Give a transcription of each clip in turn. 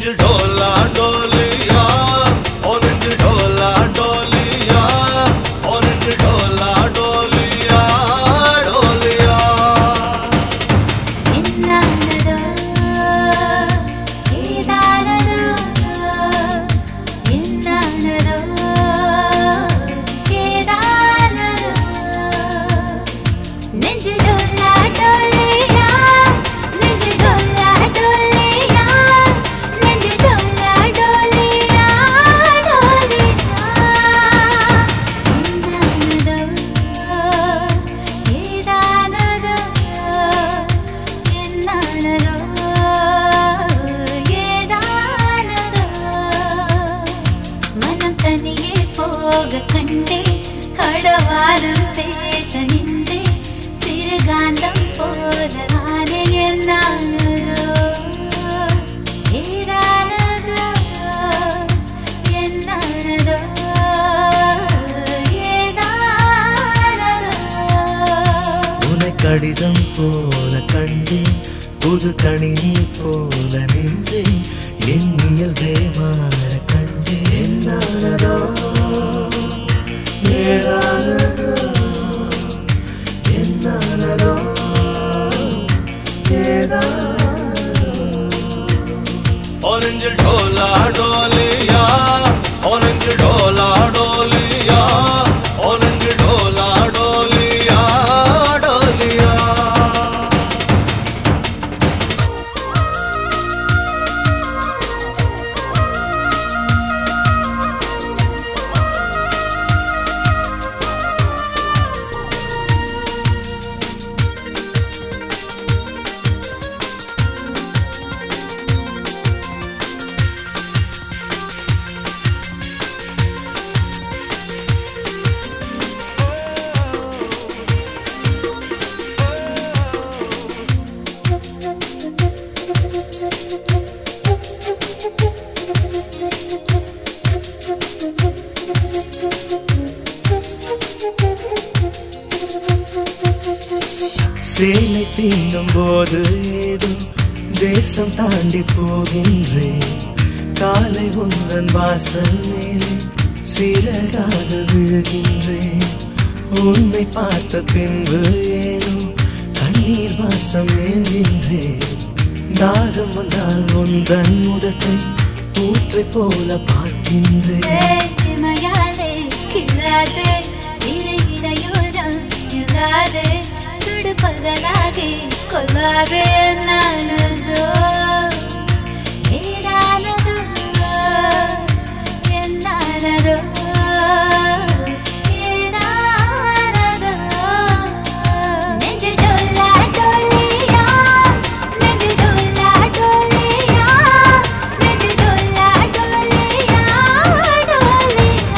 நெஞ்சில் டோலா டோலியா ஓ நெஞ்சில் டோலா டோலியா ஓ நெஞ்சில் டோலா டோலியா டோலியா என்னானதோ ஏதானதோ என்னானதோ ஏதானதோ நெஞ்சில் டோலா டோலியா நெஞ்சில் டோலா டோலியா நெஞ்சில் டோலா டோலியா டோலியா என்னானதோ ஏதானதோ என்னானதோ ஏதானதோ மனம் தனியே போக கண்டே கடவாரம் பேச நின்றே சிறுகாந்தம் போலதானே என்னானதோ ஏதானதோ என்னானதோ ஏதானதோ உனை கடிதம் போல கண்டேன் புது கணினி போல நின்றேன் என் இயல்பே மாற கண்டேன் என்னானதோ ஏதானதோ என்னானதோ ஏதானதோ ஓரஞ்சில் டோலா டோலியா ஓரஞ்சில் டோலா டோலியா ஓரஞ்சில் டோலா டோலியா டோலியா சேலை தீண்டும் போது ஏதோ தேசம் தாண்டி போகின்றேன் காலை உந்தன் வாசல் மேலே சிறகாக விழுகின்றேன் உன்னை பார்த்த பின்பு ஏனோ கண்ணீர் வாசம் ஏங்கின்றேன் தாகம் வந்தால் உந்தன் முதட்டை ஊற்றை போல பார்க்கின்றேன் மயாலே கில்லாதே சிறையிடையோரம் இல்லாதே சுடு பகலாகி கொல்லாதே என்னானதோ ஏதானதோ என்னானதோ ஏதானதோ நெஞ்சில் டோலா டோலியா நெஞ்சில் டோலா டோலியா நெஞ்சில் டோலா டோலியா டோலியா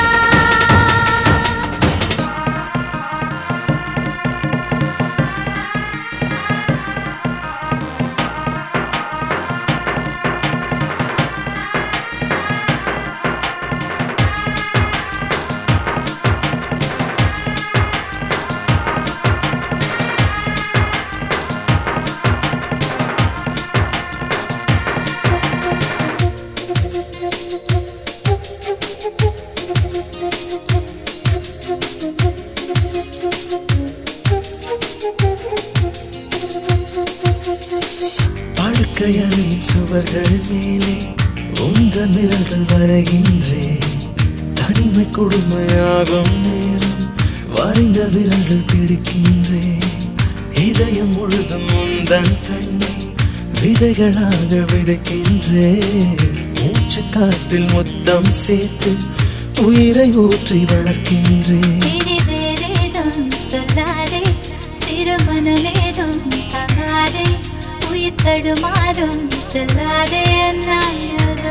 படுக்கையறையின் சுவர்கள் மேலே உந்தன் விரல்கள் வரைகின்றேன் தனிமை கொடுமையாகும் நேரம் வரைந்த விரல்கள் பிடிக்கின்றேன் இதயம் முழுதும் உந்தன் கண்ணை விதைகளாக விதைக்கின்றேன் மூச்சு காற்றில் முத்தம் சேர்த்து உயிரை ஊற்றி வளர்க்கின்றேன் வேதேதும் சொல்லாதே சிறுமனமேதும் தகாதே உயிர் தடுமாறும் சொல்லாதே என்னானதோ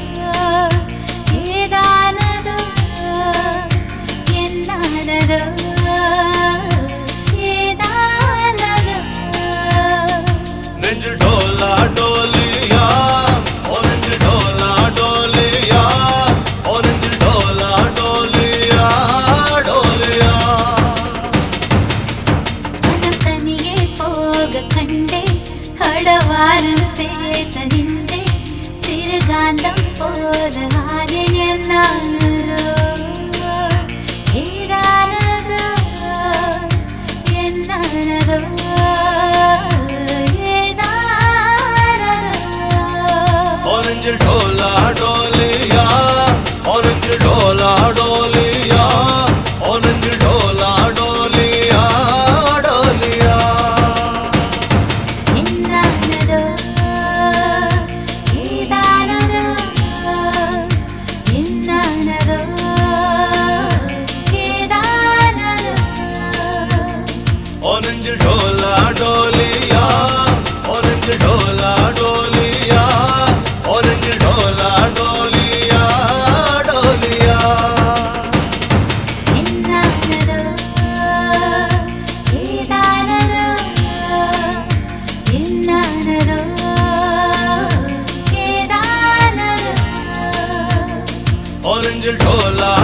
ஏதானதோ என்னானதோ ஏதானதோ நெஞ்சில் டோலா டோலியா ஓ நெஞ்சில் டோலா டோலியா ஓ நெஞ்சில் டோலா டோலியா டோலியா மனம் தனியே போக கண்டே கடவாரம் பேச நின்றே ढोला डोलिया ऑरेंज ढोला डोलिया ऑरेंज ढोला डोलिया डोलिया என்னானதோ ஏதானதோ என்னானதோ ஏதானதோ ऑरेंज ढोला